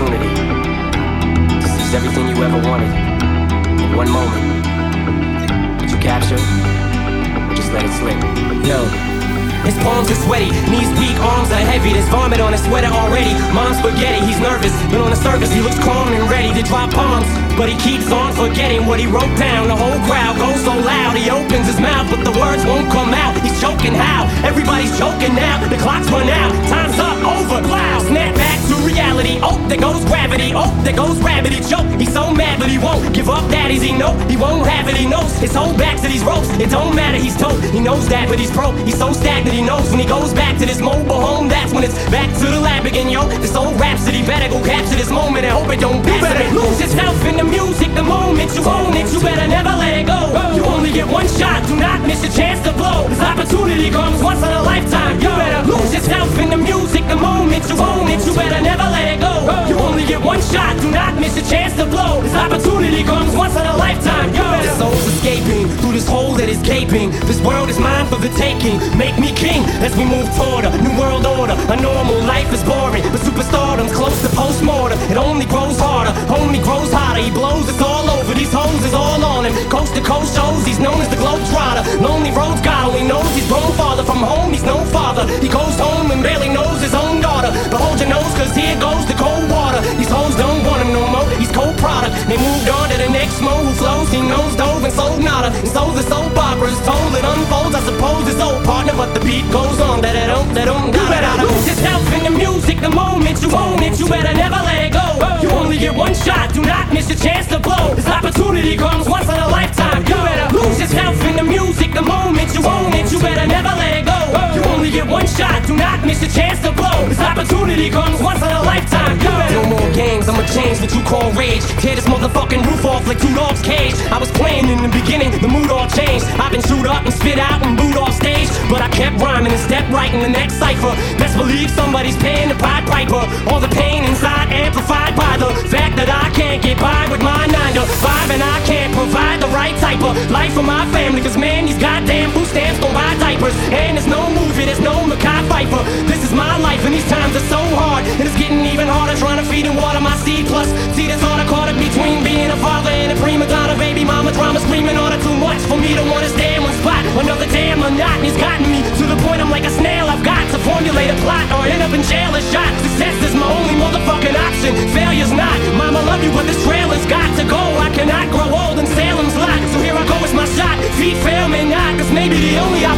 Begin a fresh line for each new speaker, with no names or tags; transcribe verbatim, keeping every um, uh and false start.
opportunity to seize everything you ever wanted in one moment. Did you capture it? Or just let it slip?
Yo. His palms are sweaty, knees weak, arms are heavy. There's vomit on his sweater already. Mom's spaghetti, he's nervous, but on the surface he looks calm and ready to drop bombs. But he keeps on forgetting what he wrote down. The whole crowd goes so loud, he opens his mouth, but the words won't come out. He's choking how? Everybody's choking now. The clock's run out, time's up, over, loud. Snap back to reality. Oh, there goes gravity. Oh, there goes rabbit. He choke. He's so mad, but he won't give up. That is, he know he won't have it. He knows his whole back to these ropes. It don't matter, he's told. He knows that, but he's broke. He's so stagnant. He knows when he goes back to this mobile home, that's when it's back to the lab again, yo. This old rhapsody better go capture this moment and hope it don't pass. You better lose yourself in the music the moment you own it. You better never let it go. You only get one shot, do not miss your chance to blow. This opportunity comes once in a lifetime. You better lose yourself in the music the moment you own it. You better never let it go. You only get one shot, do not miss your chance to blow. This opportunity comes once in a lifetime. You better. The soul's escaping through this hole that is gaping. This world is mine for the taking. Make me king as we move toward a new world order. A normal life is boring, but superstardom's close to postmortem. It only grows harder, homie grows hotter. He blows us all over, these hoes is all on him. Coast to coast shows, he's known as the Globetrotter. Lonely roads, God only knows he's grown farther. From home, he's no father. He goes home and barely knows his own daughter. But hold your nose, cause here goes the cold water. These hoes don't want him no more, he's cold product. They moved on to the next mo who flows. He knows dove and sold nada. And so the soap opera is told, it unfolds. I suppose it's old partner, but the beat goes on. That it don't, that don't, you better lose yourself in the music the moment you own it. You better never let it go. You only get one shot, do not miss your chance to blow. This opportunity comes once in a lifetime. You better lose yourself in the music the moment you own it. You better never let it go. You only get one shot, do not miss your chance to blow. This opportunity comes once in a lifetime. You better. No more games, I'ma change what you call rage. Tear this motherfucking roof off like two dogs' cage. I was playing in the beginning, the mood all changed. I've been chewed up and spit out and booed off stage, but I kept rhyming and stepped right in the next cipher. Best believe somebody's paying the Pied Piper. All the pain inside amplified by the fact that I can't get by with my nine to five, and I can't provide the right type of life for my family. Cause man, these goddamn food stamps don't buy diapers. And there's no movie, there's no Mackay Pfeiffer. This is my life and these times are so hard, and it's getting even harder trying to feed and water my seed. Plus, see this thought I caught it between being a father and a prima donna. Baby mama drama screaming on it too much for me to wanna stay in one spot. Another damn monotony's gotten me to the point I'm like a snail. I've got to formulate a plot or end up in jail or shot. Success is my only motherfucking option, failure's not. Mama love you, but this trailer's got to go. I cannot grow old in Salem's lot, so here I go, it's my shot. Feet fail me not, cause maybe the only